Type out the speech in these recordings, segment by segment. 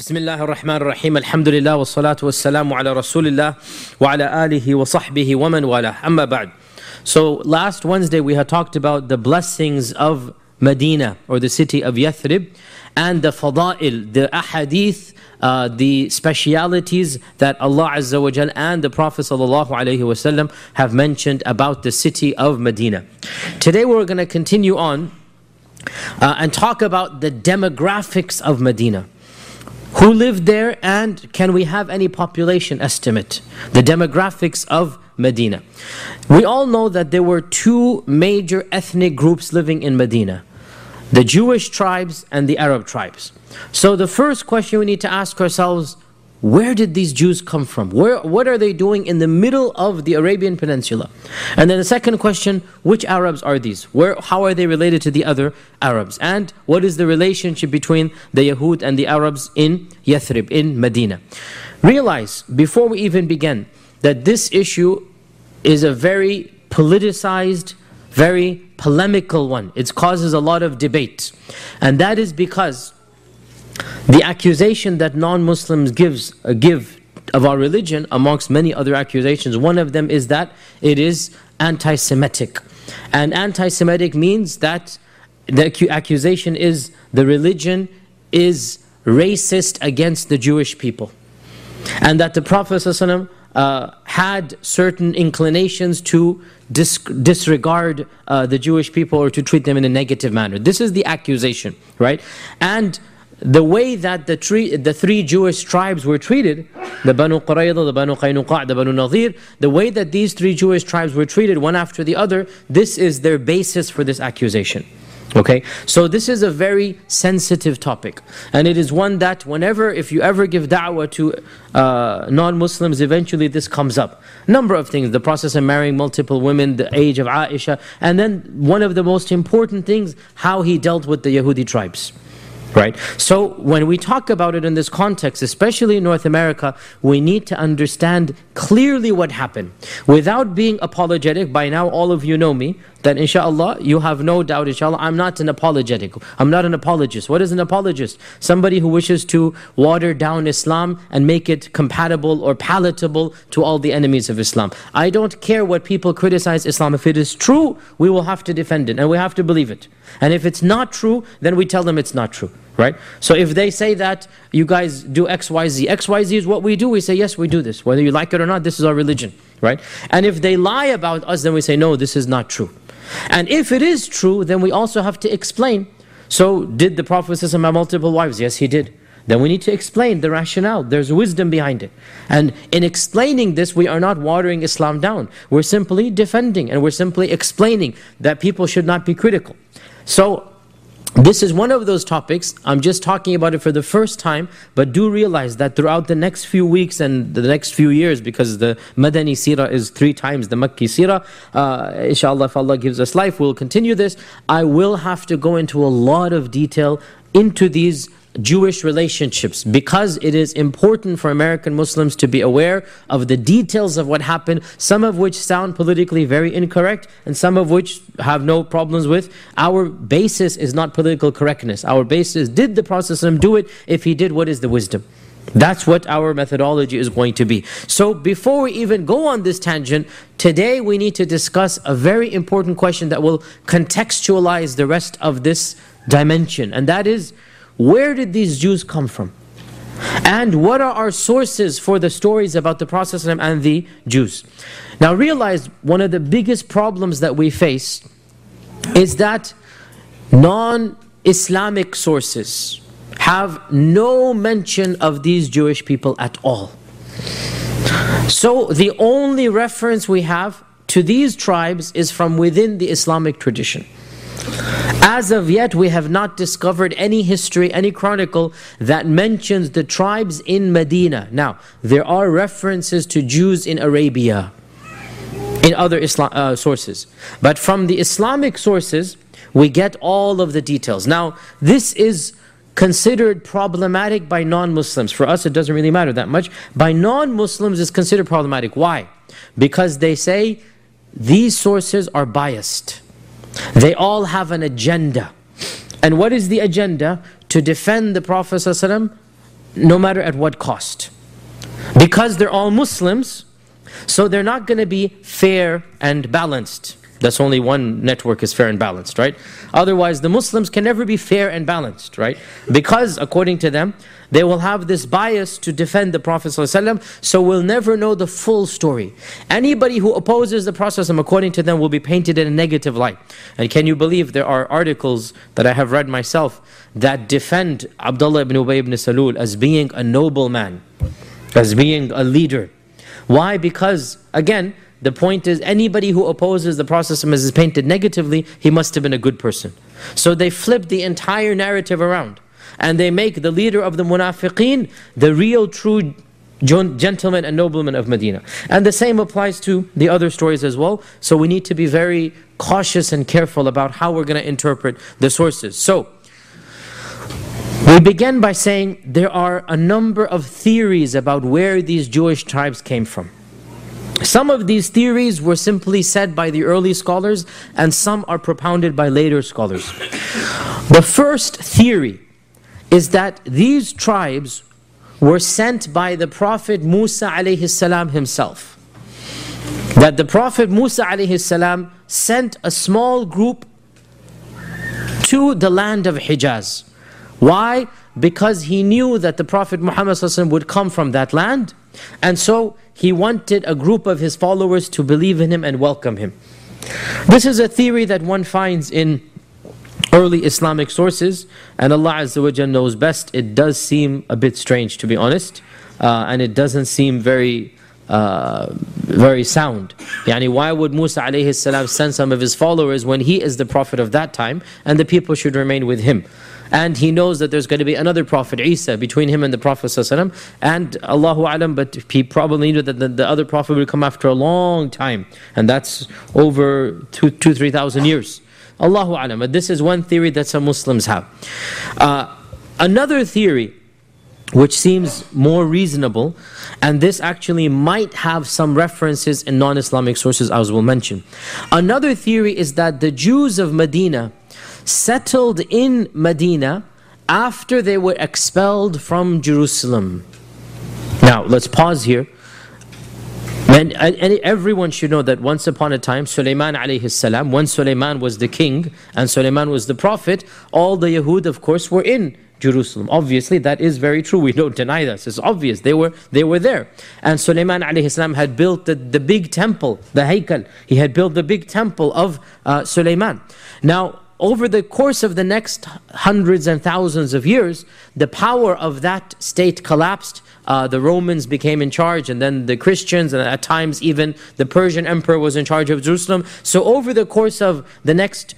بسم الله الرحمن الرحيم الحمد لله والصلاة والسلام على رسول الله وعلى آله وصحبه ومن والاه أما بعد. So last Wednesday we had talked about the blessings of Medina, or the city of Yathrib, and the fada'il, the ahadith, the specialities that Allah Azza wa Jal and the Prophet Sallallahu Alaihi Wasallam have mentioned about the city of Medina. Today we're going to continue on and talk about the demographics of Medina. Who lived there, and can we have any population estimate? The demographics of Medina. We all know that there were two major ethnic groups living in Medina: the Jewish tribes and the Arab tribes. So the first question we need to ask ourselves, where did these Jews come from? What are they doing in the middle of the Arabian Peninsula? And then the second question, which Arabs are these? How are they related to the other Arabs? And what is the relationship between the Yahud and the Arabs in Yathrib, in Medina? Realize, before we even begin, that this issue is a very politicized, very polemical one. It causes a lot of debate. And that is because the accusation that non-Muslims give of our religion, amongst many other accusations, one of them is that it is anti-Semitic. And anti-Semitic means that the accusation is the religion is racist against the Jewish people. And that the Prophet ﷺ had certain inclinations to disregard the Jewish people or to treat them in a negative manner. This is the accusation, right? And the way that the three Jewish tribes were treated, the Banu Qurayza, the Banu Qaynuqa', the Banu Nadir, the way that these three Jewish tribes were treated one after the other, this is their basis for this accusation. Okay, so this is a very sensitive topic, and it is one that if you ever give da'wah to non-Muslims, eventually this comes up. Number of things, the process of marrying multiple women, the age of Aisha, and then one of the most important things, how he dealt with the Yahudi tribes. Right? So when we talk about it in this context, especially in North America, we need to understand clearly what happened. Without being apologetic, by now all of you know me, that inshallah, you have no doubt, inshallah, I'm not an apologetic. I'm not an apologist. What is an apologist? Somebody who wishes to water down Islam and make it compatible or palatable to all the enemies of Islam. I don't care what people criticize Islam. If it is true, we will have to defend it and we have to believe it. And if it's not true, then we tell them it's not true. Right? So if they say that you guys do XYZ, XYZ is what we do, we say yes, we do this. Whether you like it or not, this is our religion. Right? And if they lie about us, then we say no, this is not true. And if it is true, then we also have to explain. So did the Prophet ﷺ have multiple wives? Yes, he did. Then we need to explain the rationale. There's wisdom behind it. And in explaining this, we are not watering Islam down. We're simply defending and we're simply explaining that people should not be critical. So this is one of those topics. I'm just talking about it for the first time, but do realize that throughout the next few weeks and the next few years, because the Madani Seerah is 3 times the Makki Seerah, inshallah, if Allah gives us life, we'll continue this. I will have to go into a lot of detail into these Jewish relationships, because it is important for American Muslims to be aware of the details of what happened, some of which sound politically very incorrect and some of which have no problems with. Our basis is not political correctness. Our basis is, did the Prophet ﷺ do it? If he did, what is the wisdom? That's what our methodology is going to be. So before we even go on this tangent, today we need to discuss a very important question that will contextualize the rest of this dimension, and that is, where did these Jews come from? And what are our sources for the stories about the Prophet ﷺ and the Jews? Now realize, one of the biggest problems that we face is that non-Islamic sources have no mention of these Jewish people at all. So the only reference we have to these tribes is from within the Islamic tradition. As of yet, we have not discovered any history, any chronicle that mentions the tribes in Medina. Now, there are references to Jews in Arabia, in other sources. But from the Islamic sources, we get all of the details. Now, this is considered problematic by non-Muslims. For us, it doesn't really matter that much. By non-Muslims, it's considered problematic. Why? Because they say these sources are biased. They all have an agenda. And what is the agenda? To defend the Prophet ﷺ no matter at what cost. Because they're all Muslims, so they're not going to be fair and balanced. That's only one network is fair and balanced, right? Otherwise, the Muslims can never be fair and balanced, right? Because, according to them, they will have this bias to defend the Prophet ﷺ, so we'll never know the full story. Anybody who opposes the Prophet ﷺ, according to them, will be painted in a negative light. And can you believe there are articles that I have read myself that defend Abdullah ibn Ubay ibn Salul as being a noble man, as being a leader. Why? Because, again, the point is, anybody who opposes the Prophet ﷺ is painted negatively, he must have been a good person. So they flip the entire narrative around. And they make the leader of the munafiqeen the real true gentleman and nobleman of Medina. And the same applies to the other stories as well. So we need to be very cautious and careful about how we're going to interpret the sources. So, we begin by saying there are a number of theories about where these Jewish tribes came from. Some of these theories were simply said by the early scholars, and some are propounded by later scholars. The first theory is that these tribes were sent by the Prophet Musa alayhi salam himself. That the Prophet Musa alayhi salam sent a small group to the land of Hijaz. Why? Because he knew that the Prophet Muhammad ﷺ would come from that land, and so he wanted a group of his followers to believe in him and welcome him. This is a theory that one finds in early Islamic sources, and Allah Azza wa Jalla knows best. It does seem a bit strange, to be honest, and it doesn't seem very sound. Why would Musa alayhi salam send some of his followers when he is the prophet of that time, and the people should remain with him? And he knows that there's going to be another prophet, Isa, between him and the Prophet ﷺ. And Allahu Alam, but he probably knew that the other prophet would come after a long time. And that's over 3,000 years. Allahu Alam. But this is one theory that some Muslims have. Another theory, which seems more reasonable, and this actually might have some references in non-Islamic sources, as we'll mention. Another theory is that the Jews of Medina settled in Medina after they were expelled from Jerusalem. Now, let's pause here. And everyone should know that once upon a time, Sulaiman alayhi salam, when Sulaiman was the king and Sulaiman was the prophet, all the Yahud, of course, were in Jerusalem. Obviously, that is very true. We don't deny this. It's obvious. They were there. And Sulaiman alayhi salam had built the big temple, the Haykal. He had built the big temple of Sulaiman. Now, over the course of the next hundreds and thousands of years, the power of that state collapsed. The Romans became in charge, and then the Christians, and at times even the Persian emperor was in charge of Jerusalem. So over the course of the next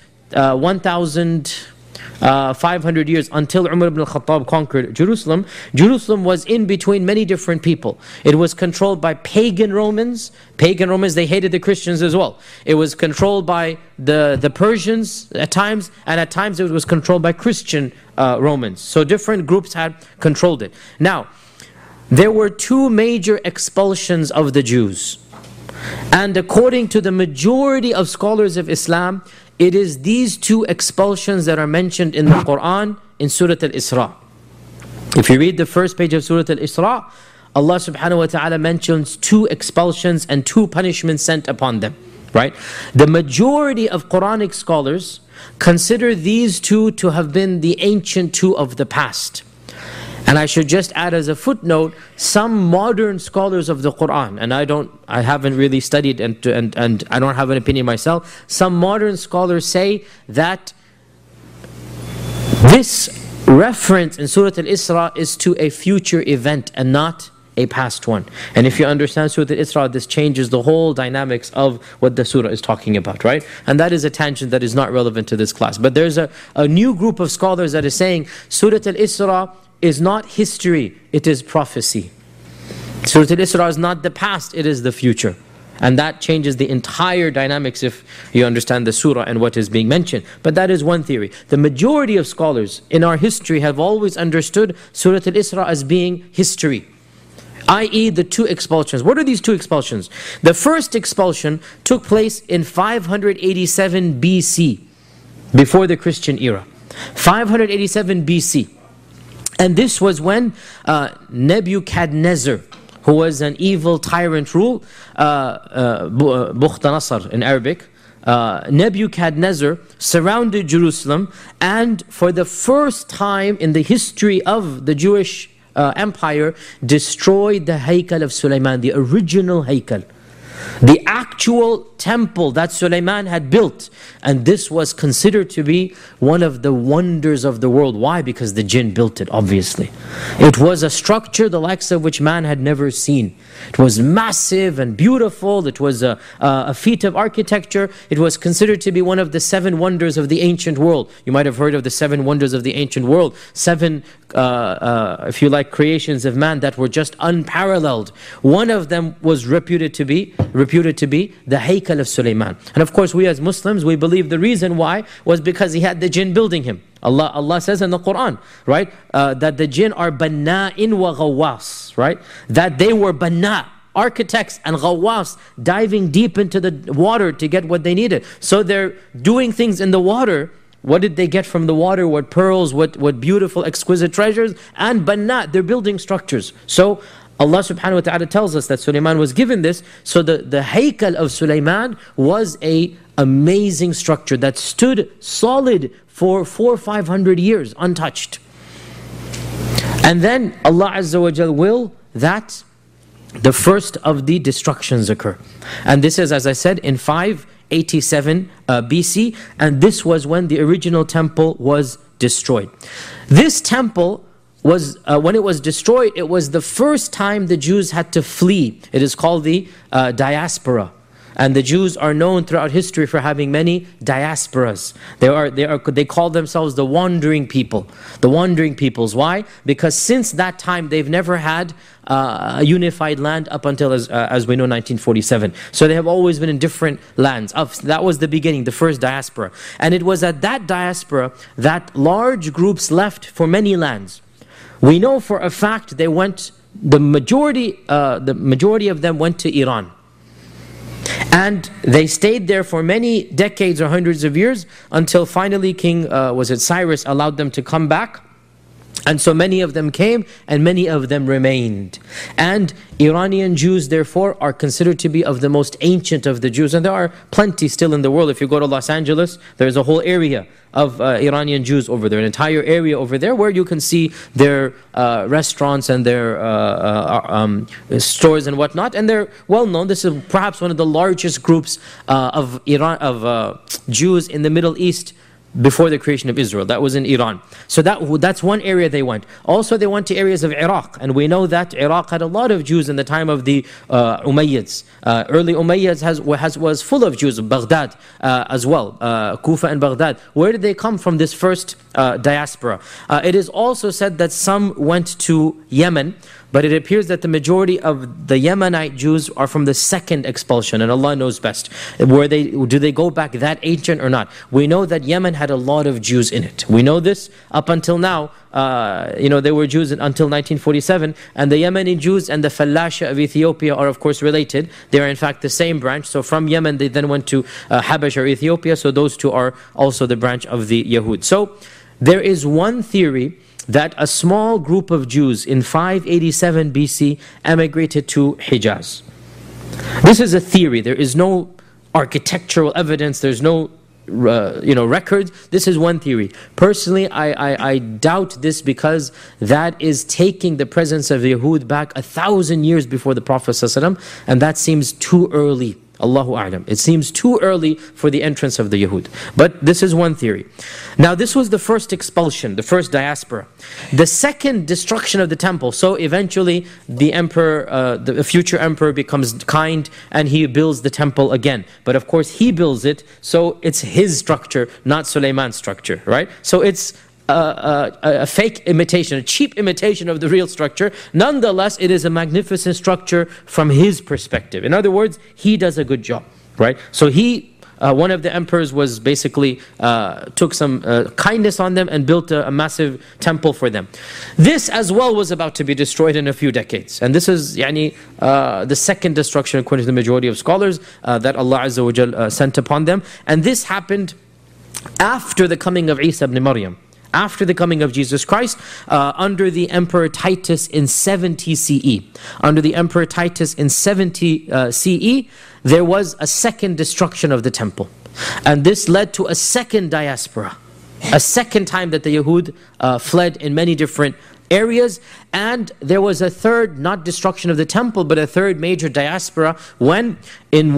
1,500 years, until Umar ibn al-Khattab conquered Jerusalem, Jerusalem was in between many different people. It was controlled by pagan Romans. Pagan Romans, they hated the Christians as well. It was controlled by the Persians at times, and at times it was controlled by Christian Romans. So different groups had controlled it. Now, there were two major expulsions of the Jews. And according to the majority of scholars of Islam, it is these two expulsions that are mentioned in the Quran in Surah Al-Isra. If you read the first page of Surah Al-Isra, Allah subhanahu wa ta'ala mentions two expulsions and two punishments sent upon them. Right? The majority of Quranic scholars consider these two to have been the ancient two of the past. And I should just add as a footnote, some modern scholars of the Quran, and I haven't really studied and I don't have an opinion myself, some modern scholars say that this reference in Surah Al-Isra is to a future event and not a past one. And if you understand Surah Al-Isra, this changes the whole dynamics of what the surah is talking about, right? And that is a tangent that is not relevant to this class. But there's a new group of scholars that is saying Surah Al-Isra is not history, it is prophecy. Surah Al-Isra is not the past, it is the future. And that changes the entire dynamics if you understand the surah and what is being mentioned. But that is one theory. The majority of scholars in our history have always understood Surah Al-Isra as being history, i.e. the two expulsions. What are these two expulsions? The first expulsion took place in 587 BC, before the Christian era. 587 BC. And this was when Nebuchadnezzar, who was an evil tyrant rule, Bukhtanasar in Arabic, Nebuchadnezzar surrounded Jerusalem, and for the first time in the history of the Jewish empire, destroyed the Haykal of Sulaiman, the original Haykal, the actual temple that Sulaiman had built. And this was considered to be one of the wonders of the world. Why? Because the jinn built it, obviously. It was a structure the likes of which man had never seen. It was massive and beautiful. It was a feat of architecture. It was considered to be one of the 7 wonders of the ancient world. You might have heard of the 7 wonders of the ancient world. 7, if you like, creations of man that were just unparalleled. One of them was reputed to be the Haykal of Sulaiman. And of course, we as Muslims, we believe the reason why was because he had the jinn building him. Allah says in the Quran, right, that the jinn are banna'in wa ghawwas, right? That they were banna', architects, and ghawwas, diving deep into the water to get what they needed. So they're doing things in the water. What did they get from the water? What pearls, what beautiful, exquisite treasures? And banna', they're building structures. So Allah subhanahu wa ta'ala tells us that Sulaiman was given this. So the Haykal of Sulaiman was a amazing structure that stood solid for 400-500 years, untouched. And then Allah Azza wa Jal will that the first of the destructions occur. And this is, as I said, in 587 BC. And this was when the original temple was destroyed. This temple was, when it was destroyed, it was the first time the Jews had to flee. It is called the diaspora. And the Jews are known throughout history for having many diasporas. They call themselves the wandering people. The wandering peoples. Why? Because since that time they've never had a unified land up until, as we know, 1947. So they have always been in different lands. That was the beginning, the first diaspora. And it was at that diaspora that large groups left for many lands. We know for a fact they went, the majority of them went to Iran. And they stayed there for many decades or hundreds of years until finally King, Cyrus allowed them to come back. And so many of them came and many of them remained. And Iranian Jews, therefore, are considered to be of the most ancient of the Jews. And there are plenty still in the world. If you go to Los Angeles, there's a whole area of Iranian Jews over there, an entire area over there where you can see their restaurants and their stores and whatnot. And they're well known. This is perhaps one of the largest groups of Jews in the Middle East before the creation of Israel. That was in Iran. So that's one area they went. Also they went to areas of Iraq. And we know that Iraq had a lot of Jews in the time of the Umayyads. Early Umayyads was full of Jews. Baghdad as well. Kufa and Baghdad. Where did they come from, this first diaspora? It is also said that some went to Yemen. But it appears that the majority of the Yemenite Jews are from the second expulsion, and Allah knows best. Do they go back that ancient or not? We know that Yemen had a lot of Jews in it. We know this up until now. There were Jews until 1947, and the Yemeni Jews and the Falasha of Ethiopia are of course related. They are in fact the same branch. So from Yemen they then went to Habash or Ethiopia. So those two are also the branch of the Yahud. So there is one theory that a small group of Jews in 587 BC emigrated to Hijaz. This is a theory. There is no architectural evidence. There's no records. This is one theory. Personally, I doubt this because that is taking the presence of Yahud back 1,000 years before the Prophet ﷺ, and that seems too early. Allahu A'lam. It seems too early for the entrance of the Yahud. But this is one theory. Now this was the first expulsion, the first diaspora. The second destruction of the temple. So eventually the emperor, the future emperor becomes kind and he builds the temple again. But of course he builds it, so it's his structure, not Sulaiman's structure, right? So it's a fake imitation, a cheap imitation of the real structure. Nonetheless, it is a magnificent structure from his perspective. In other words, he does a good job, right? So one of the emperors was basically took some kindness on them and built a massive temple for them. This as well was about to be destroyed in a few decades. And this is the second destruction according to the majority of scholars that Allah Azza wa Jal sent upon them. And this happened after the coming of Isa ibn Maryam. after the coming of Jesus Christ, under the Emperor Titus in 70 CE. Under the Emperor Titus in 70 CE, there was a second destruction of the temple. And this led to a second diaspora. A second time that the Yahud fled in many different areas. And there was a third, not destruction of the temple, but a third major diaspora when in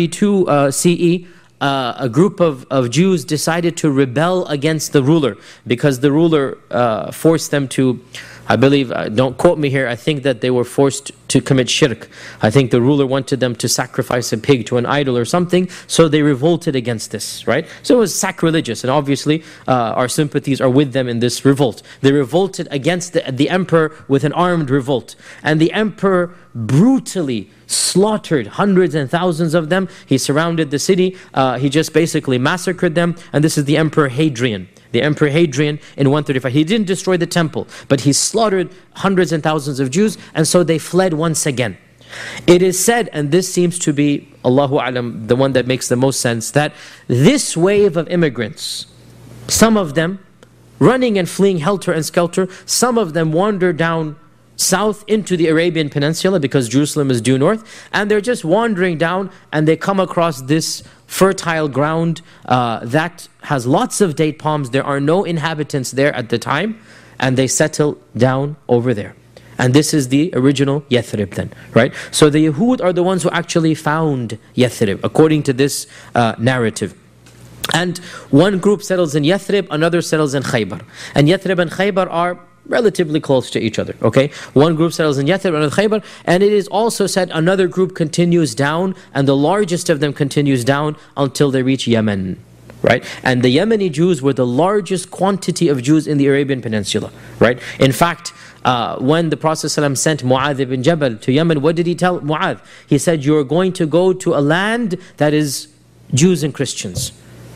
132 CE, a group of Jews decided to rebel against the ruler because the ruler forced them to, I believe, don't quote me here, I think that they were forced to commit shirk. I think the ruler wanted them to sacrifice a pig to an idol or something, so they revolted against this, right? So it was sacrilegious, and obviously our sympathies are with them in this revolt. They revolted against the emperor with an armed revolt, and the emperor brutally slaughtered hundreds and thousands of them. He surrounded the city, he just basically massacred them, and this is the Emperor Hadrian. The Emperor Hadrian in 135. He didn't destroy the temple, but he slaughtered hundreds and thousands of Jews, and so they fled once again. It is said, and this seems to be, Allahu A'lam, the one that makes the most sense, that this wave of immigrants, some of them running and fleeing helter and skelter, some of them wander down south into the Arabian Peninsula because Jerusalem is due north, and they're just wandering down and they come across this fertile ground that has lots of date palms. There are no inhabitants there at the time, and they settle down over there. And this is the original Yathrib then, right? So the Yahud are the ones who actually found Yathrib, according to this narrative. And one group settles in Yathrib, another settles in Khaybar. And Yathrib and Khaybar are relatively close to each other, okay? One group settles in Yathrib, another Khaybar, and it is also said another group continues down, and the largest of them continues down until they reach Yemen, right? And the Yemeni Jews were the largest quantity of Jews in the Arabian Peninsula, right? In fact, when the Prophet ﷺ sent Mu'adh ibn Jabal to Yemen, what did he tell Mu'adh? He said, you're going to go to a land that is Jews and Christians.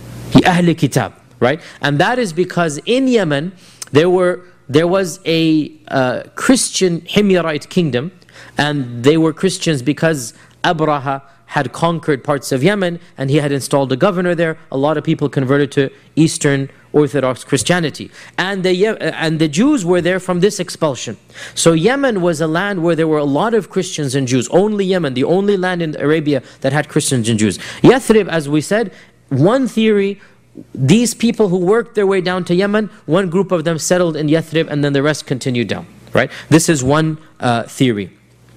Ahl Kitab, right? And that is because in Yemen, there was a Christian Himyarite kingdom, and they were Christians because Abraha had conquered parts of Yemen and he had installed a governor there. A lot of people converted to Eastern Orthodox Christianity. And the Jews were there from this expulsion. So Yemen was a land where there were a lot of Christians and Jews. Only Yemen, the only land in Arabia that had Christians and Jews. Yathrib, as we said, one theory, these people who worked their way down to Yemen, one group of them settled in Yathrib and then the rest continued down, right? This is one theory.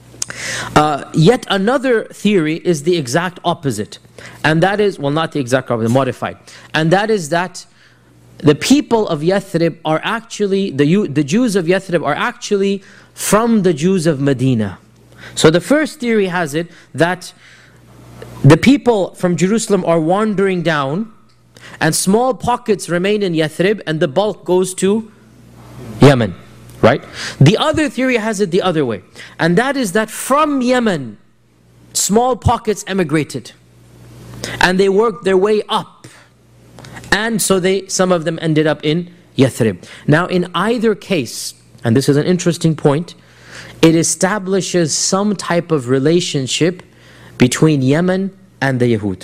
Yet another theory is the exact opposite. And that is, well, not the exact opposite, modified. And that is that the people of Yathrib are actually, the Jews of Yathrib are actually from the Jews of Medina. So the first theory has it that the people from Jerusalem are wandering down, and small pockets remain in Yathrib, and the bulk goes to Yemen, right? The other theory has it the other way, and that is that from Yemen, small pockets emigrated, and they worked their way up, and so some of them ended up in Yathrib. Now in either case, and this is an interesting point, it establishes some type of relationship between Yemen and the Yahud.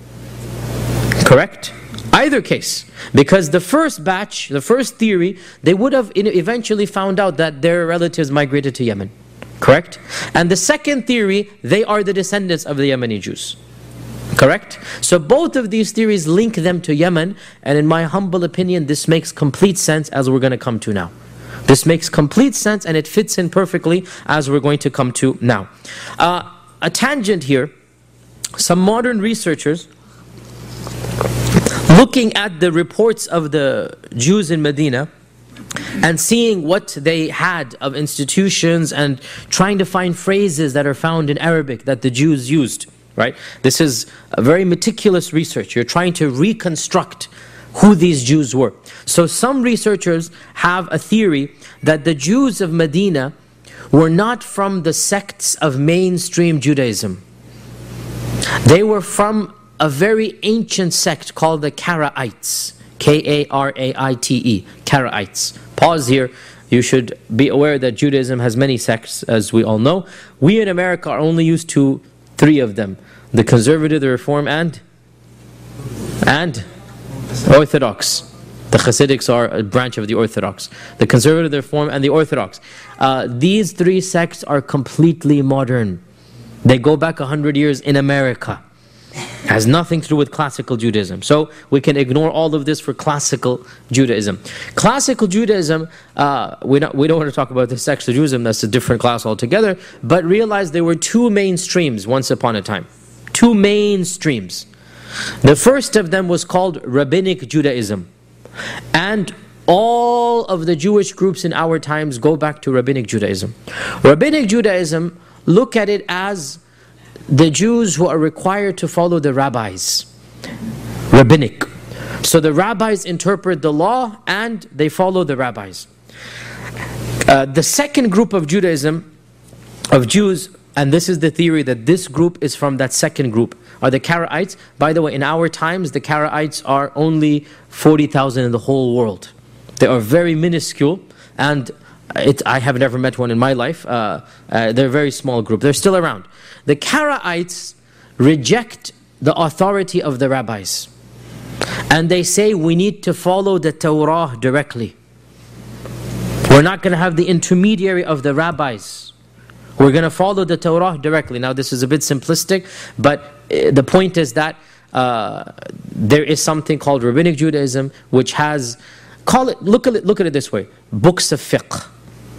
Correct? Either case. Because the first batch, the first theory, they would have eventually found out that their relatives migrated to Yemen. Correct? And the second theory, they are the descendants of the Yemeni Jews. Correct? So both of these theories link them to Yemen, and in my humble opinion, this makes complete sense as we're going to come to now. This makes complete sense and it fits in perfectly as we're going to come to now. A tangent here. Some modern researchers, looking at the reports of the Jews in Medina and seeing what they had of institutions and trying to find phrases that are found in Arabic that the Jews used, right? This is a very meticulous research. You're trying to reconstruct who these Jews were. So some researchers have a theory that the Jews of Medina were not from the sects of mainstream Judaism. They were from a very ancient sect called the Karaites. K-A-R-A-I-T-E. Karaites. Pause here. You should be aware that Judaism has many sects, as we all know. We in America are only used to 3 of them. The Conservative, the Reform, and Orthodox. The Hasidics are a branch of the Orthodox. The Conservative Reform and the Orthodox. These three sects are completely modern. They go back 100 years in America. Has nothing to do with classical Judaism. So we can ignore all of this for classical Judaism. Classical Judaism, we don't want to talk about the sects of Judaism, that's a different class altogether, but realize there were two main streams once upon a time. Two main streams. The first of them was called Rabbinic Judaism. And all of the Jewish groups in our times go back to Rabbinic Judaism. Rabbinic Judaism, look at it as the Jews who are required to follow the rabbis. Rabbinic. So the rabbis interpret the law and they follow the rabbis. The second group of Judaism, of Jews, and this is the theory that this group is from that second group, are the Karaites. By the way, in our times, the Karaites are only 40,000 in the whole world. They are very minuscule, and I have never met one in my life. They're a very small group. They're still around. The Karaites reject the authority of the rabbis. And they say we need to follow the Torah directly. We're not going to have the intermediary of the rabbis. We're going to follow the Torah directly. Now this is a bit simplistic, but the point is that there is something called Rabbinic Judaism, which has, look at it this way, books of fiqh.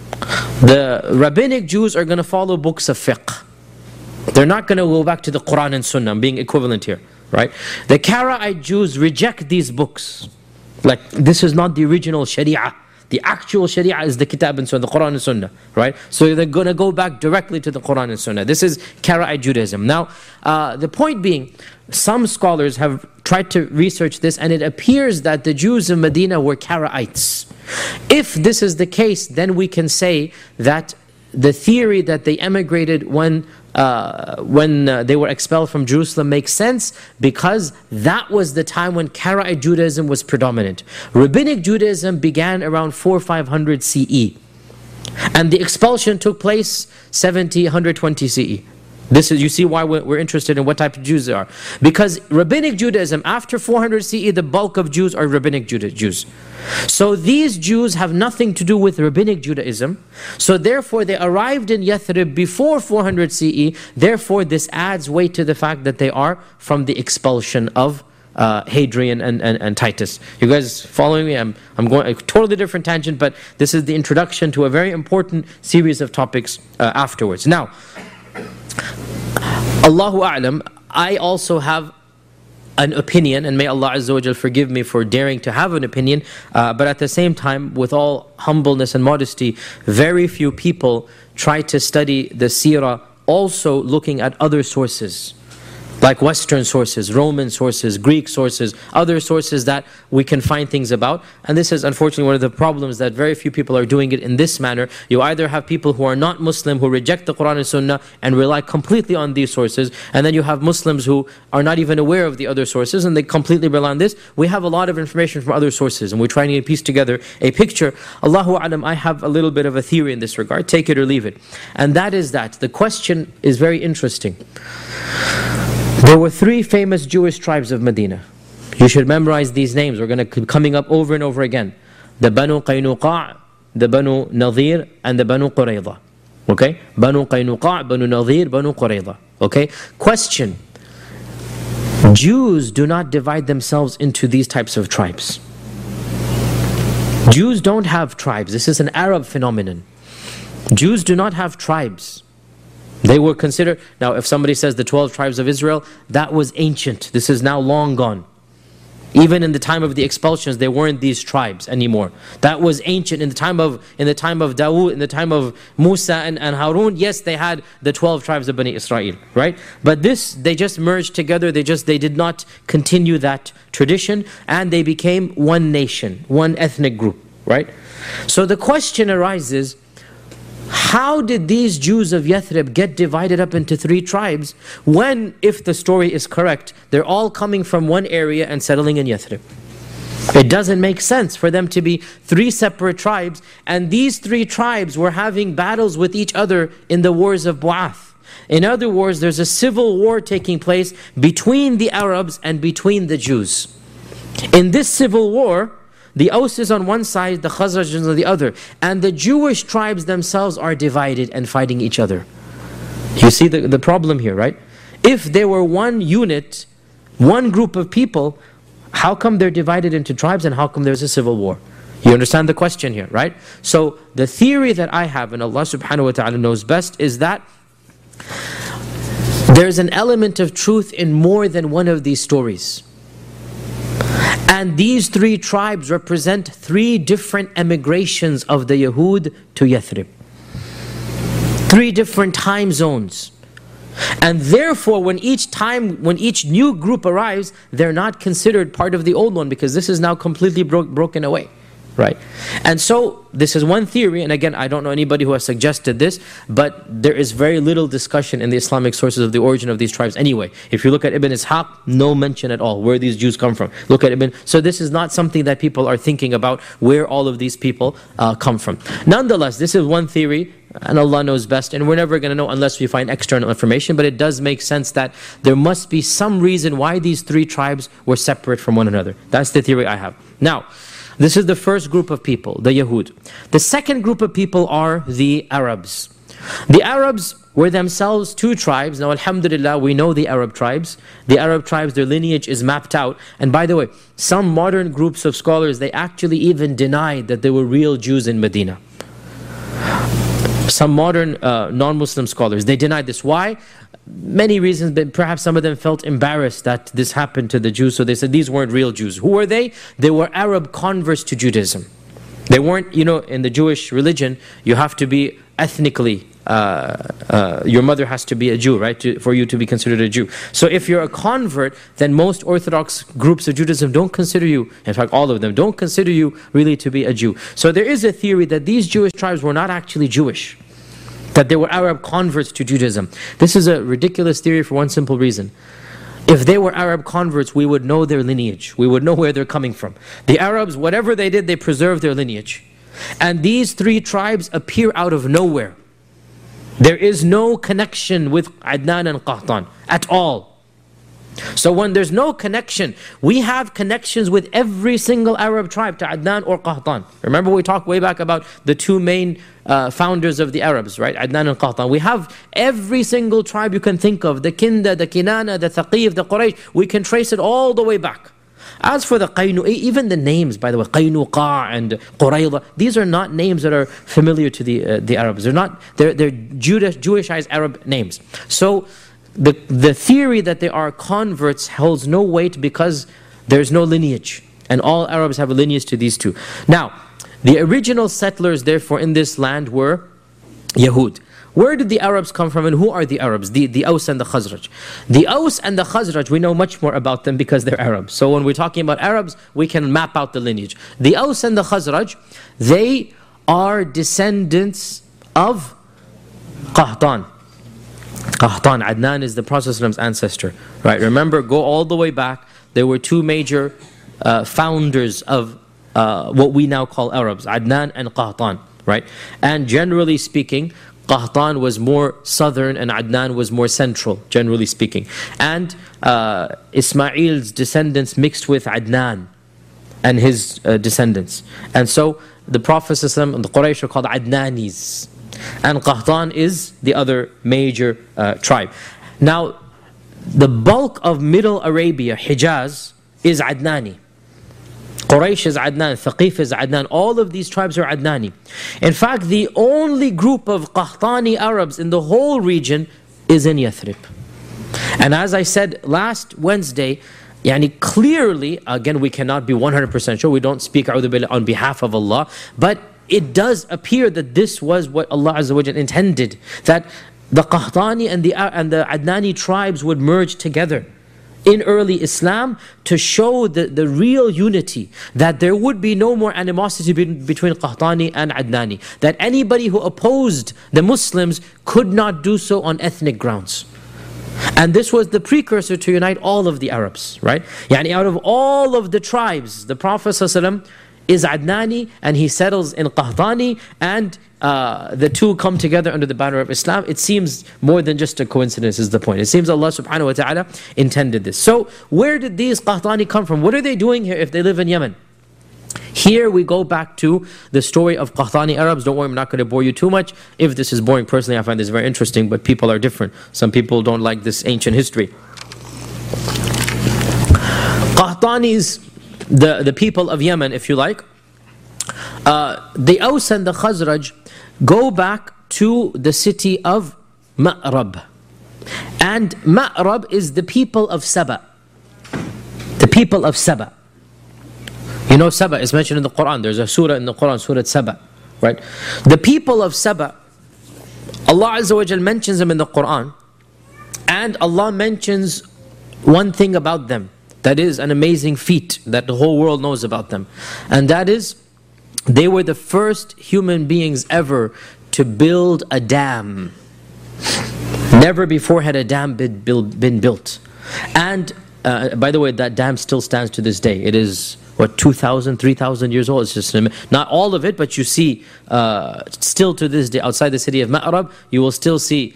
The Rabbinic Jews are going to follow books of fiqh. They're not going to go back to the Quran and Sunnah. I'm being equivalent here, right? The Karaite Jews reject these books. Like, this is not the original Sharia. The actual Sharia is the Kitab and Sunnah, the Quran and Sunnah, right? So they're going to go back directly to the Quran and Sunnah. This is Karaite Judaism. Now, the point being, some scholars have tried to research this, and it appears that the Jews of Medina were Karaites. If this is the case, then we can say that the theory that they emigrated when they were expelled from Jerusalem makes sense, because that was the time when Karaite Judaism was predominant. Rabbinic Judaism began around 400-500 CE. And the expulsion took place 120 CE. This is, you see why we're interested in what type of Jews they are. Because Rabbinic Judaism, after 400 CE, the bulk of Jews are Rabbinic Jews. So these Jews have nothing to do with Rabbinic Judaism. So therefore they arrived in Yathrib before 400 CE. Therefore this adds weight to the fact that they are from the expulsion of Hadrian and Titus. You guys following me? I'm going a totally different tangent, but this is the introduction to a very important series of topics afterwards. Now, Allahu A'lam, I also have an opinion, and may Allah Azza wa Jal forgive me for daring to have an opinion, but at the same time, with all humbleness and modesty, very few people try to study the seerah also looking at other sources, like Western sources, Roman sources, Greek sources, other sources that we can find things about. And this is unfortunately one of the problems, that very few people are doing it in this manner. You either have people who are not Muslim, who reject the Quran and Sunnah and rely completely on these sources, and then you have Muslims who are not even aware of the other sources and they completely rely on this. We have a lot of information from other sources and we're trying to piece together a picture. Allahu A'lam, I have a little bit of a theory in this regard, take it or leave it. And that is that the question is very interesting. There were three famous Jewish tribes of Medina. You should memorize these names. We're going to keep coming up over and over again. The Banu Qaynuqa', the Banu Nadir, and the Banu Qurayza. Okay? Banu Qaynuqa', Banu Nadir, Banu Qurayza. Okay? Question. Jews do not divide themselves into these types of tribes. Jews don't have tribes. This is an Arab phenomenon. Jews do not have tribes. They were considered, now if somebody says the 12 tribes of Israel, that was ancient. This is now long gone. Even in the time of the expulsions, there weren't these tribes anymore. That was ancient. In the time of Dawood, in the time of Musa and Harun, yes, they had the 12 tribes of Bani Israel, right? But this, they just merged together. They did not continue that tradition, and they became one nation, one ethnic group, right? So the question arises, how did these Jews of Yathrib get divided up into three tribes when, if the story is correct, they're all coming from one area and settling in Yathrib? It doesn't make sense for them to be three separate tribes, and these three tribes were having battles with each other in the wars of Bu'ath. In other words, there's a civil war taking place between the Arabs and between the Jews. In this civil war, the Aus is on one side, the Khazraj is on the other. And the Jewish tribes themselves are divided and fighting each other. You see the problem here, right? If there were one unit, one group of people, how come they're divided into tribes and how come there's a civil war? You understand the question here, right? So the theory that I have, and Allah subhanahu wa ta'ala knows best, is that there's an element of truth in more than one of these stories. And these three tribes represent three different emigrations of the Yahud to Yathrib. Three different time zones. And therefore, when each new group arrives, they're not considered part of the old one because this is now completely broken away. Right? And so, this is one theory, and again, I don't know anybody who has suggested this, but there is very little discussion in the Islamic sources of the origin of these tribes anyway. If you look at Ibn Ishaq, no mention at all where these Jews come from. Look at Ibn... So this is not something that people are thinking about, where all of these people come from. Nonetheless, this is one theory, and Allah knows best, and we're never going to know unless we find external information, but it does make sense that there must be some reason why these three tribes were separate from one another. That's the theory I have. Now, this is the first group of people, the Yahud. The second group of people are the Arabs. The Arabs were themselves two tribes. Now, alhamdulillah, we know the Arab tribes. The Arab tribes, their lineage is mapped out. And by the way, some modern groups of scholars, they actually even denied that there were real Jews in Medina. Some modern non-Muslim scholars, they denied this. Why? Many reasons, but perhaps some of them felt embarrassed that this happened to the Jews, so they said these weren't real Jews. Who were they? They were Arab converts to Judaism. They weren't, in the Jewish religion, you have to be ethnically, your mother has to be a Jew, right, for you to be considered a Jew. So if you're a convert, then most Orthodox groups of Judaism don't consider you, in fact all of them, don't consider you really to be a Jew. So there is a theory that these Jewish tribes were not actually Jewish, that they were Arab converts to Judaism. This is a ridiculous theory for one simple reason. If they were Arab converts, we would know their lineage. We would know where they're coming from. The Arabs, whatever they did, they preserved their lineage. And these three tribes appear out of nowhere. There is no connection with Adnan and Qahtan at all. So when there's no connection, we have connections with every single Arab tribe to Adnan or Qahtan. Remember we talked way back about the two main founders of the Arabs, right? Adnan and Qahtan. We have every single tribe you can think of, the Kinda, the Kinana, the Thaqif, the Quraysh. We can trace it all the way back. As for the Qaynu, even the names, by the way, Qaynuqa and Qurayza, these are not names that are familiar to the Arabs. They're Jewishized Arab names. So the theory that they are converts holds no weight because there's no lineage. And all Arabs have a lineage to these two. Now, the original settlers, therefore, in this land were Yahud. Where did the Arabs come from and who are the Arabs? The Aus and the Khazraj. The Aus and the Khazraj, we know much more about them because they're Arabs. So when we're talking about Arabs, we can map out the lineage. The Aus and the Khazraj, they are descendants of Qahtan. Qahtan, Adnan is the Prophet's ancestor. Right? Remember, go all the way back. There were two major founders of what we now call Arabs, Adnan and Qahtan. Right? And generally speaking, Qahtan was more southern and Adnan was more central, generally speaking. And Ismail's descendants mixed with Adnan and his descendants. And so the Prophet and the Quraysh are called Adnanis. And Qahtan is the other major tribe. Now, the bulk of Middle Arabia, Hijaz, is Adnani. Quraysh is Adnan, Thaqif is Adnan, all of these tribes are Adnani. In fact, the only group of Qahtani Arabs in the whole region is in Yathrib. And as I said last Wednesday, clearly, again we cannot be 100% sure, we don't speak on behalf of Allah, but it does appear that this was what Allah Azza wa Jalla intended, that the Qahtani and the Adnani tribes would merge together in early Islam to show the real unity, that there would be no more animosity between Qahtani and Adnani, that anybody who opposed the Muslims could not do so on ethnic grounds. And this was the precursor to unite all of the Arabs, right? Out of all of the tribes, the Prophet ﷺ is Adnani and he settles in Qahtani, and the two come together under the banner of Islam. It seems more than just a coincidence is the point. It seems Allah subhanahu wa ta'ala intended this. So where did these Qahtani come from? What are they doing here if they live in Yemen? Here we go back to the story of Qahtani Arabs. Don't worry, I'm not going to bore you too much. If this is boring, personally I find this very interesting, but people are different. Some people don't like this ancient history. Qahtanis, the people of Yemen, if you like, the Aus and the Khazraj go back to the city of Ma'rab. And Ma'rab is the people of Saba. The people of Saba. You know Saba is mentioned in the Quran. There's a surah in the Quran, Surah Saba. Right? The people of Saba, Allah Azza wa Jal mentions them in the Quran. And Allah mentions one thing about them. That is an amazing feat that the whole world knows about them. And that is, they were the first human beings ever to build a dam. Never before had a dam been built. And by the way, that dam still stands to this day. It is, 2,000, 3,000 years old. It's just not all of it, but you see still to this day, outside the city of Ma'rab, you will still see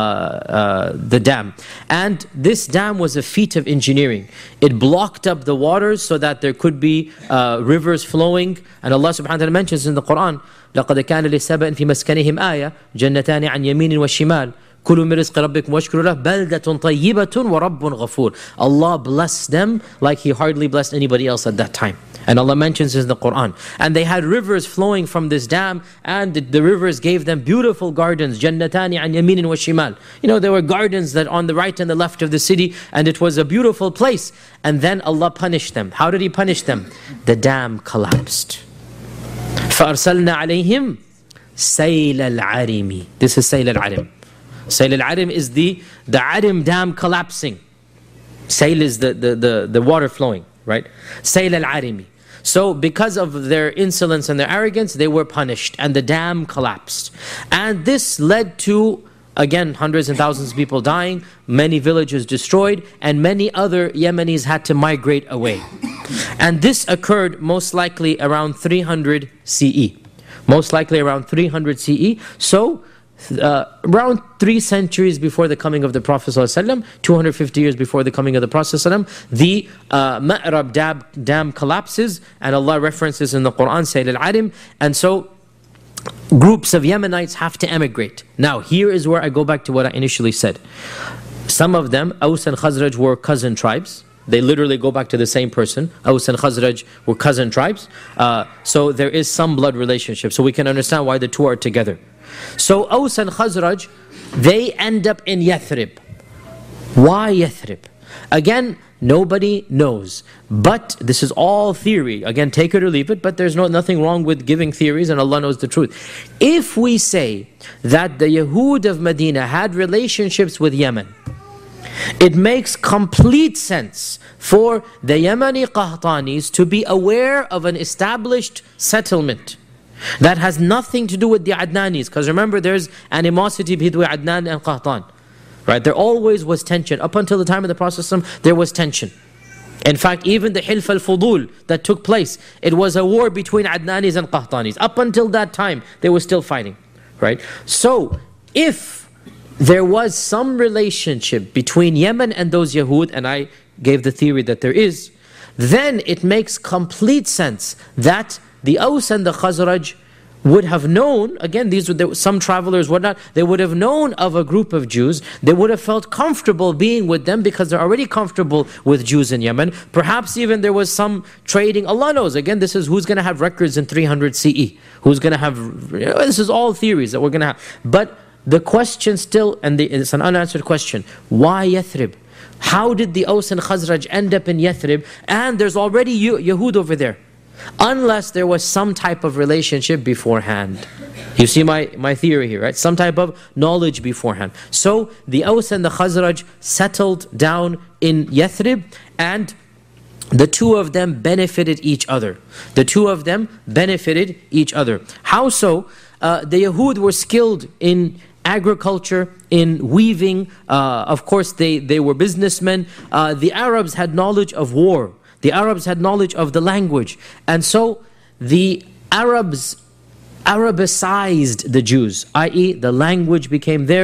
the dam. And this dam was a feat of engineering. It blocked up the waters so that there could be rivers flowing. And Allah subhanahu wa ta'ala mentions in the Quran, لَقَدْ كَانَ لِسَبَأٍ فِي مَسْكَنِهِمْ آيَةٌ جَنَّتَانِ عَنْ يَمِينٍ وَالشِّمَالٍ كُلُوا مِنْ رِزْقِ رَبِّكُمْ وَاشْكُرُوا لَهُ بَلْدَةٌ طَيِّبَةٌ وَرَبٌّ غَفُورٌ. Allah blessed them like He hardly blessed anybody else at that time. And Allah mentions this in the Quran. And they had rivers flowing from this dam, and the rivers gave them beautiful gardens. جَنَّتَانِ عَنْ يَمِينٍ وَالشِّمَالٍ. You know, there were gardens that on the right and the left of the city, and it was a beautiful place. And then Allah punished them. How did He punish them? The dam collapsed. فَأَرْسَلْنَا عَلَيْهِمْ سَيْلَ الْعَرِمِ. This is Sayl al-Arim. Sayl al-Arim is the Arim dam collapsing. Sayl is the water flowing, right? Sayl al-Arimi. So because of their insolence and their arrogance, they were punished and the dam collapsed. And this led to, again, hundreds and thousands of people dying, many villages destroyed, and many other Yemenis had to migrate away. And this occurred most likely around 300 CE. Most likely around 300 CE. So around 3 centuries before the coming of the Prophet ﷺ, 250 years before the coming of the Prophet ﷺ, the Ma'rab dam collapses, and Allah references in the Quran, Sayl al-Arim, and so groups of Yemenites have to emigrate. Now here is where I go back to what I initially said. Some of them, Aus and Khazraj, were cousin tribes. They literally go back to the same person. Aus and Khazraj were cousin tribes. So there is some blood relationship. So we can understand why the two are together. So Aus and Khazraj, they end up in Yathrib. Why Yathrib? Again, nobody knows. But this is all theory. Again, take it or leave it, but there's nothing wrong with giving theories, and Allah knows the truth. If we say that the Yahud of Medina had relationships with Yemen, it makes complete sense for the Yemeni Qahtanis to be aware of an established settlement that has nothing to do with the Adnanis. Because remember, there's animosity between Adnan and Qahtan. Right? There always was tension. Up until the time of the Prophet ﷺ, there was tension. In fact, even the Hilf al-Fudul that took place, it was a war between Adnanis and Qahtanis. Up until that time, they were still fighting. Right? So, if there was some relationship between Yemen and those Yahud, and I gave the theory that there is, then it makes complete sense that the Aus and the Khazraj would have known, again, these were some travelers, whatnot, they would have known of a group of Jews. They would have felt comfortable being with them because they're already comfortable with Jews in Yemen. Perhaps even there was some trading. Allah knows. Again, this is who's going to have records in 300 CE. Who's going to have, this is all theories that we're going to have. But the question still, and it's an unanswered question, why Yathrib? How did the Aus and Khazraj end up in Yathrib? And there's already Yahud over there. Unless there was some type of relationship beforehand. You see my theory here, right? Some type of knowledge beforehand. So the Aus and the Khazraj settled down in Yathrib, and the two of them benefited each other. The two of them benefited each other. How so? The Yahud were skilled in agriculture, in weaving. Of course, they were businessmen. The Arabs had knowledge of war. The Arabs had knowledge of the language. And so the Arabs Arabicized the Jews, i.e. the language became theirs,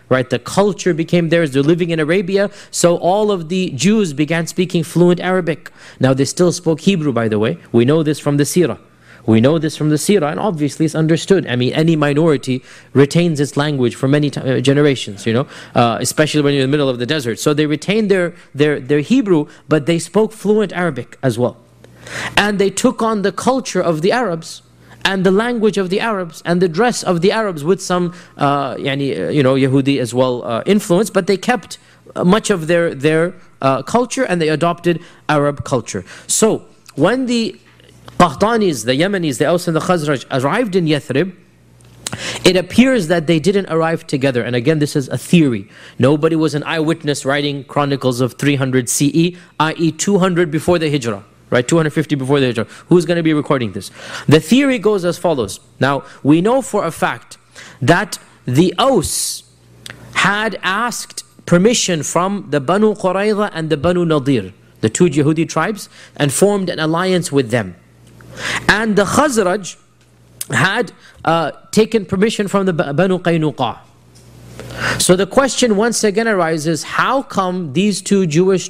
right? The culture became theirs. They're living in Arabia, so all of the Jews began speaking fluent Arabic. Now they still spoke Hebrew, by the way. We know this from the Seerah. We know this from the Seerah, and obviously it's understood. I mean, any minority retains its language for many generations, especially when you're in the middle of the desert. So they retained their Hebrew, but they spoke fluent Arabic as well. And they took on the culture of the Arabs, and the language of the Arabs, and the dress of the Arabs with some, Yahudi as well influence, but they kept much of their culture, and they adopted Arab culture. So when the Qahtanis, the Yemenis, the Aus and the Khazraj arrived in Yathrib, it appears that they didn't arrive together. And again, this is a theory. Nobody was an eyewitness writing chronicles of 300 CE, i.e. 200 before the Hijrah. Right, 250 before the Hijrah. Who's going to be recording this? The theory goes as follows. Now, we know for a fact that the Aus had asked permission from the Banu Qurayza and the Banu Nadir, the two Yahudi tribes, and formed an alliance with them. And the Khazraj had taken permission from the Banu Qaynuqa. So the question once again arises, how come these two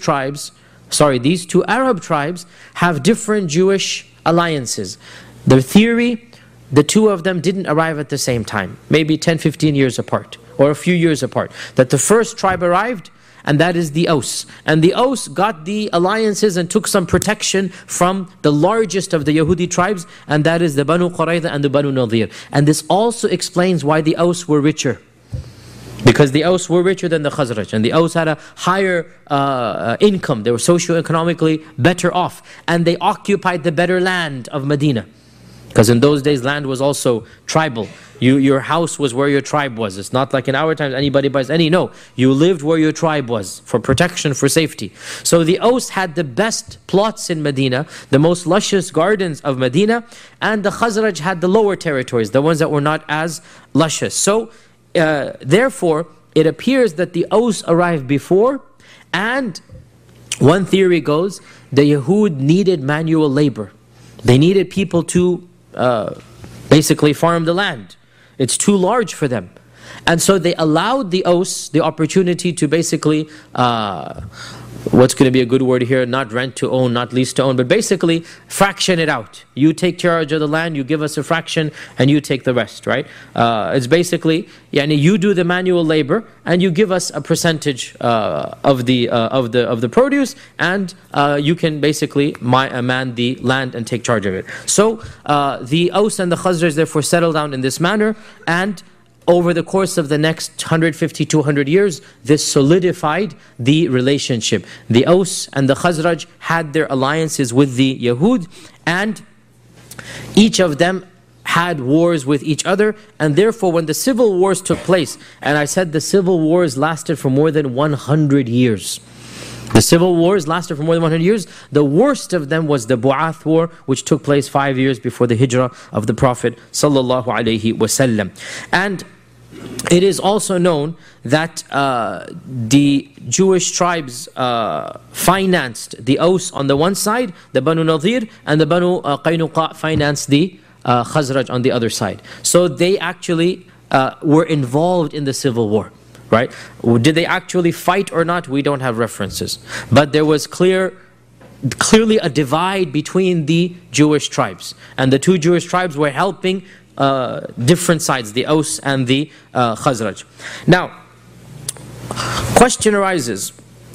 Arab tribes have different Jewish alliances? The theory, the two of them didn't arrive at the same time, maybe 10, 15 years apart, or a few years apart. That the first tribe arrived, and that is the Aus. And the Aus got the alliances and took some protection from the largest of the Yahudi tribes, and that is the Banu Qurayza and the Banu Nadir. And this also explains why the Aus were richer. Because the Aus were richer than the Khazraj, and the Aus had a higher income. They were socio-economically better off, and they occupied the better land of Medina. Because in those days, land was also tribal. Your house was where your tribe was. It's not like in our times, anybody buys any. No, you lived where your tribe was, for protection, for safety. So the Aus had the best plots in Medina, the most luscious gardens of Medina, and the Khazraj had the lower territories, the ones that were not as luscious. So therefore, it appears that the Aus arrived before, and one theory goes, the Yahud needed manual labor. They needed people to basically farm the land. It's too large for them. And so they allowed the Aus the opportunity to basically, what's going to be a good word here, not rent to own, not lease to own, but basically fraction it out. You take charge of the land, you give us a fraction, and you take the rest, right? It's basically, you do the manual labor, and you give us a percentage of the produce, and you can basically man the land and take charge of it. So the Aus and the Khazraj therefore settled down in this manner, and over the course of the next 150, 200 years, this solidified the relationship. The Aus and the Khazraj had their alliances with the Yahud, and each of them had wars with each other, and therefore when the civil wars took place, and I said the civil wars lasted for more than 100 years. The civil wars lasted for more than 100 years. The worst of them was the Bu'ath war, which took place 5 years before the Hijrah of the Prophet sallallahu alaihi wasallam. And it is also known that the Jewish tribes financed the Aus on the one side, the Banu Nadir, and the Banu Qaynuqa financed the Khazraj on the other side. So they actually were involved in the civil war. Right? Did they actually fight or not? We don't have references. But there was clearly a divide between the Jewish tribes. And the two Jewish tribes were helping different sides, the Aus and the Khazraj. Now, question arises.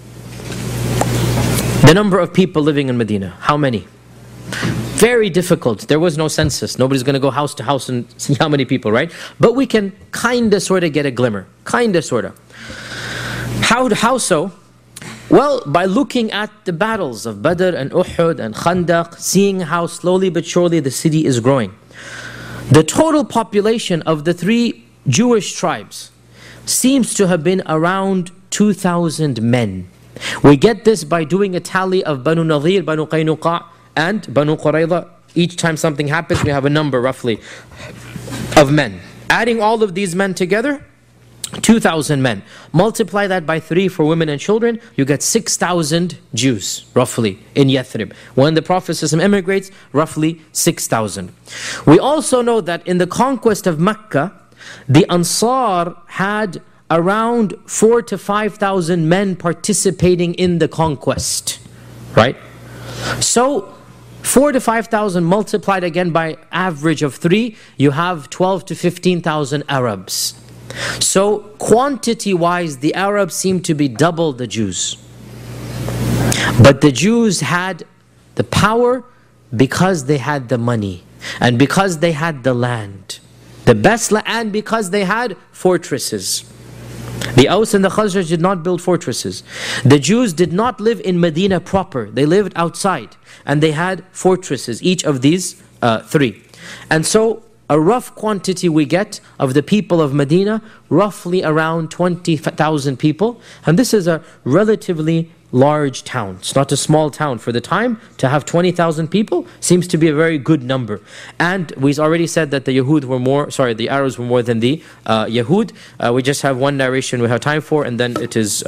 The number of people living in Medina, how many? Very difficult. There was no census. Nobody's going to go house to house and see how many people, right? But we can kind of sort of get a glimmer. Kind of sort of. How so? Well, by looking at the battles of Badr and Uhud and Khandaq, seeing how slowly but surely the city is growing. The total population of the three Jewish tribes seems to have been around 2,000 men. We get this by doing a tally of Banu Nadir, Banu Qaynuqa, and Banu Qurayza. Each time something happens, we have a number roughly of men. Adding all of these men together, 2,000 men. Multiply that by 3 for women and children, you get 6,000 Jews, roughly, in Yathrib. When the Prophet immigrates, roughly 6,000. We also know that in the conquest of Mecca, the Ansar had around 4,000 to 5,000 men participating in the conquest, right? So 4,000 to 5,000 multiplied again by average of 3, you have 12,000 to 15,000 Arabs. So quantity-wise, the Arabs seem to be double the Jews. But the Jews had the power because they had the money and because they had the land. The best land, and because they had fortresses. The Aus and the Khazraj did not build fortresses. The Jews did not live in Medina proper. They lived outside. And they had fortresses, each of these 3. And so a rough quantity we get of the people of Medina, roughly around 20,000 people. And this is a relatively large town. It's not a small town. For the time, to have 20,000 people seems to be a very good number. And we already said that the Arabs were more than the Yahud. We just have one narration we have time for, and then it is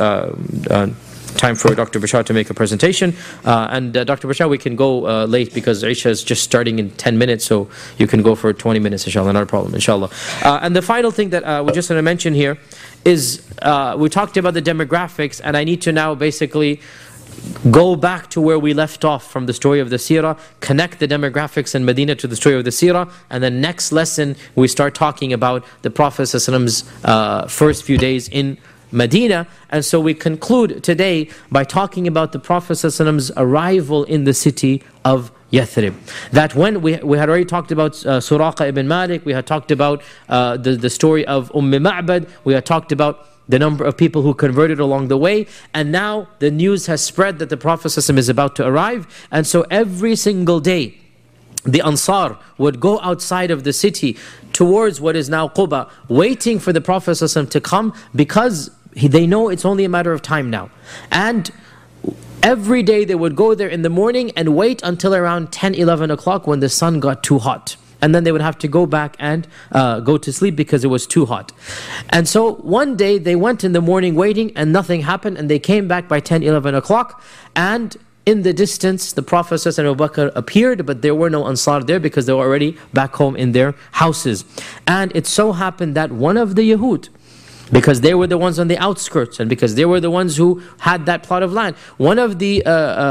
time for Dr. Bashar to make a presentation. And Dr. Bashar, we can go late because Isha is just starting in 10 minutes, so you can go for 20 minutes, inshallah, not a problem, inshallah. And the final thing that we just want to mention here is we talked about the demographics, and I need to now basically go back to where we left off from the story of the seerah, connect the demographics in Medina to the story of the seerah, and then next lesson we start talking about the Prophet ﷺ's first few days in Medina. And so we conclude today by talking about the Prophet ﷺ's arrival in the city of Yathrib. That when we had already talked about Suraqa ibn Malik, we had talked about the story of Ma'bad, we had talked about the number of people who converted along the way, and now the news has spread that the Prophet ﷺ is about to arrive. And so every single day the Ansar would go outside of the city towards what is now Quba, waiting for the Prophet ﷺ to come, because they know it's only a matter of time now. And every day they would go there in the morning and wait until around 10, 11 o'clock when the sun got too hot. And then they would have to go back and go to sleep because it was too hot. And so one day they went in the morning waiting and nothing happened, and they came back by 10, 11 o'clock, and in the distance the Prophet and Abu Bakr appeared, but there were no Ansar there because they were already back home in their houses. And it so happened that one of the Yahud, because they were the ones on the outskirts, and because they were the ones who had that plot of land, one of the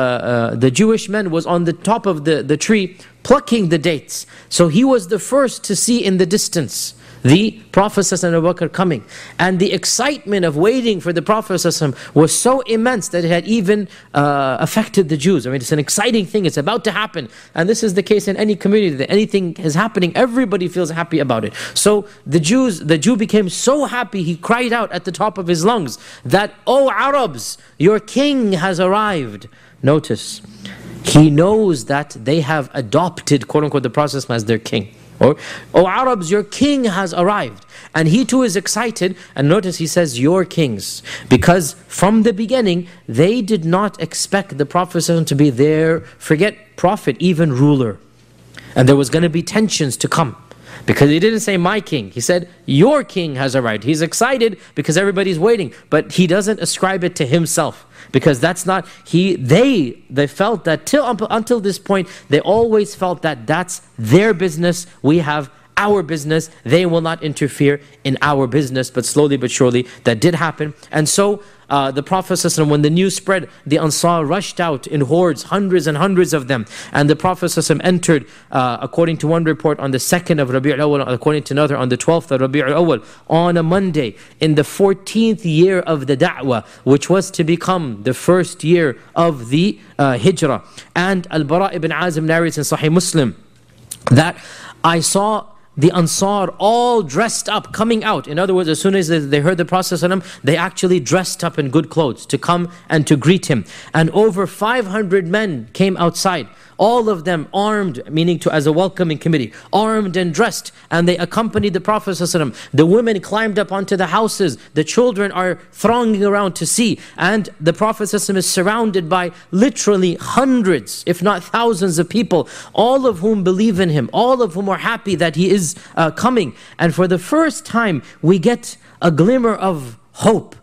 Jewish men was on the top of the tree plucking the dates. So he was the first to see in the distance the Prophet and Abu Bakr coming. And the excitement of waiting for the Prophet was so immense that it had even affected the Jews. I mean, it's an exciting thing, it's about to happen. And this is the case in any community, that anything is happening, everybody feels happy about it. So the Jew became so happy, he cried out at the top of his lungs that, "O Arabs, your king has arrived." Notice, he knows that they have adopted, quote unquote, the Prophet as their king. Or, "O Arabs, your king has arrived." And he too is excited. And notice he says, "your kings." Because from the beginning, they did not expect the Prophet to be their, forget prophet, even ruler. And there was going to be tensions to come. Because he didn't say my king, he said your king has arrived. He's excited because everybody's waiting, but he doesn't ascribe it to himself, because that's not, they felt that until this point, they always felt that that's their business, we have our business, they will not interfere in our business. But slowly but surely that did happen. And so the Prophet ﷺ, when the news spread, the Ansar rushed out in hordes, hundreds and hundreds of them. And the Prophet ﷺ entered, according to one report, on the 2nd of Rabi' al-Awwal, according to another, on the 12th of Rabi' al-Awwal, on a Monday, in the 14th year of the Da'wah, which was to become the first year of the Hijrah. And Al-Bara' ibn Azim narrates in Sahih Muslim that I saw the Ansar all dressed up, coming out. In other words, as soon as they heard the Prophet ﷺ, they actually dressed up in good clothes to come and to greet him. And over 500 men came outside, all of them armed, meaning as a welcoming committee, armed and dressed, and they accompanied the Prophet ﷺ. The women climbed up onto the houses, the children are thronging around to see, and the Prophet ﷺ is surrounded by literally hundreds, if not thousands of people, all of whom believe in him, all of whom are happy that he is coming. And for the first time, we get a glimmer of hope,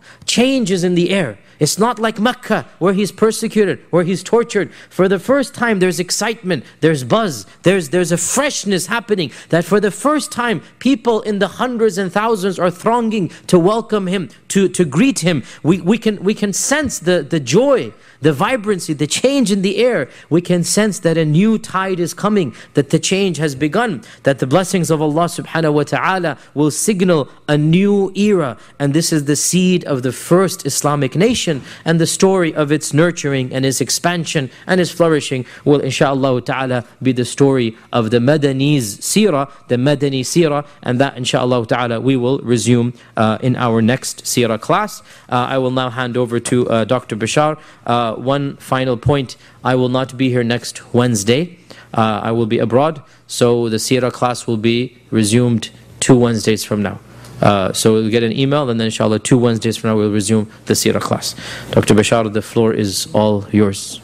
Change is in the air. It's not like Mecca, where he's persecuted, where he's tortured. For the first time, there's excitement, there's buzz, there's a freshness happening, that for the first time, people in the hundreds and thousands are thronging to welcome him, to greet him. We can sense the joy, the vibrancy, the change in the air. We can sense that a new tide is coming, that the change has begun, that the blessings of Allah subhanahu wa ta'ala will signal a new era. And this is the seed of the first Islamic nation, and the story of its nurturing and its expansion and its flourishing will inshaAllah ta'ala be the story of the Madani's seerah, the Madani seerah, and that inshaAllah ta'ala we will resume in our next seerah class. I will now hand over to Dr. Bashar. One final point, I will not be here next Wednesday. I will be abroad, so the seerah class will be resumed 2 Wednesdays from now. So we'll get an email, and then inshallah 2 Wednesdays from now we'll resume the seerah class. Dr. Bashar, the floor is all yours.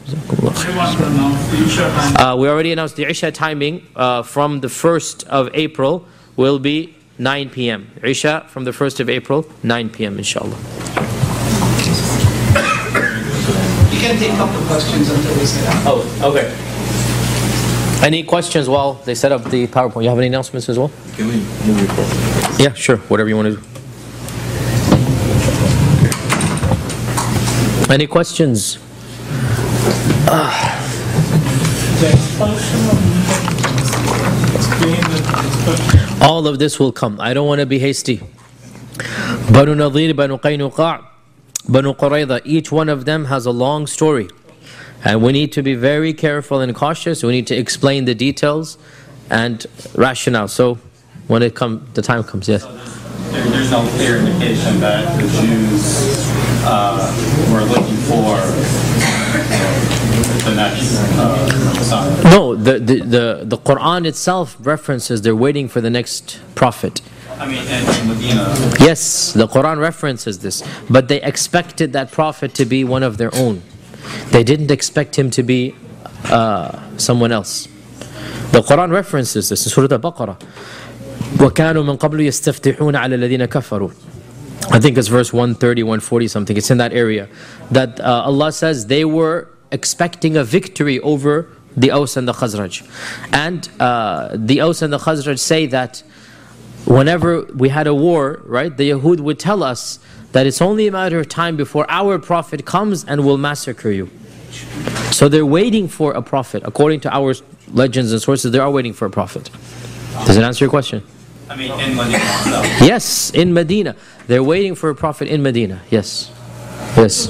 We already announced the Isha timing from the 1st of April will be 9 p.m. Isha from the 1st of April, 9 p.m. inshallah. You can take a couple of questions until we set up. Oh, okay. Any questions while they set up the PowerPoint? You have any announcements as well? Can we move it forward? Yeah, sure. Whatever you want to do. Any questions? All of this will come. I don't want to be hasty. Banu Nadir, Banu Qaynuqa', Banu Qurayza, each one of them has a long story. And we need to be very careful and cautious. We need to explain the details and rationale. So when the time comes, yes. So there's no clear indication that the Jews were looking for the next Messiah. No, the Quran itself references they're waiting for the next prophet. I mean, in Medina. Yes, the Quran references this. But they expected that prophet to be one of their own. They didn't expect him to be someone else. The Quran references this in Surah Al-Baqarah. وَكَانُوا مِن قَبْلُ يَسْتَفْتِحُونَ عَلَى الَّذِينَ كَفَرُوا. I think it's verse 130, 140 something. It's in that area. That Allah says they were expecting a victory over the Aws and the Khazraj. And the Aws and the Khazraj say that whenever we had a war, right, the Yahud would tell us that it's only a matter of time before our prophet comes and will massacre you. So they're waiting for a prophet. According to our legends and sources, they are waiting for a prophet. Does it answer your question? I mean, in Medina itself. Yes, in Medina. They're waiting for a prophet in Medina. Yes. Yes.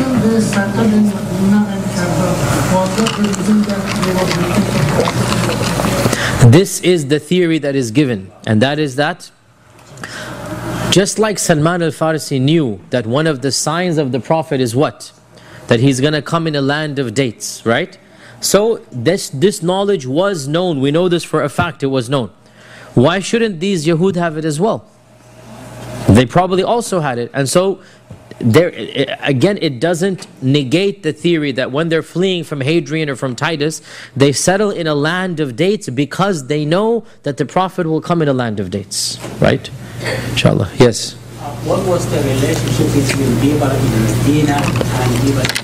This is the theory that is given, and that is that just like Salman al-Farisi knew that one of the signs of the Prophet is what? That he's going to come in a land of dates, right? So this knowledge was known. We know this for a fact, it was known. Why shouldn't these Yahud have it as well? They probably also had it. And so, again, it doesn't negate the theory that when they're fleeing from Hadrian or from Titus, they settle in a land of dates because they know that the Prophet will come in a land of dates, right? Inshallah, yes. What was the relationship between people in Medina and people in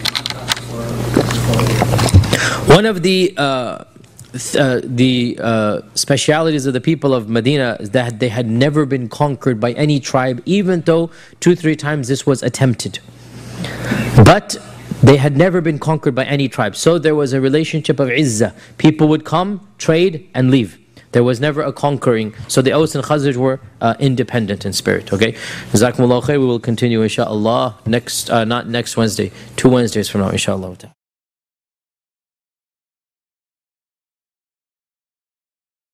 Mecca? One of the specialities of the people of Medina is that they had never been conquered by any tribe, even though 2-3 times this was attempted. But they had never been conquered by any tribe. So there was a relationship of izzah. People would come, trade, and leave. There was never a conquering. So the Aws and Khazraj were independent in spirit. Okay? Jazakumullah khair. We will continue inshaAllah not next Wednesday, 2 Wednesdays from now inshaAllah.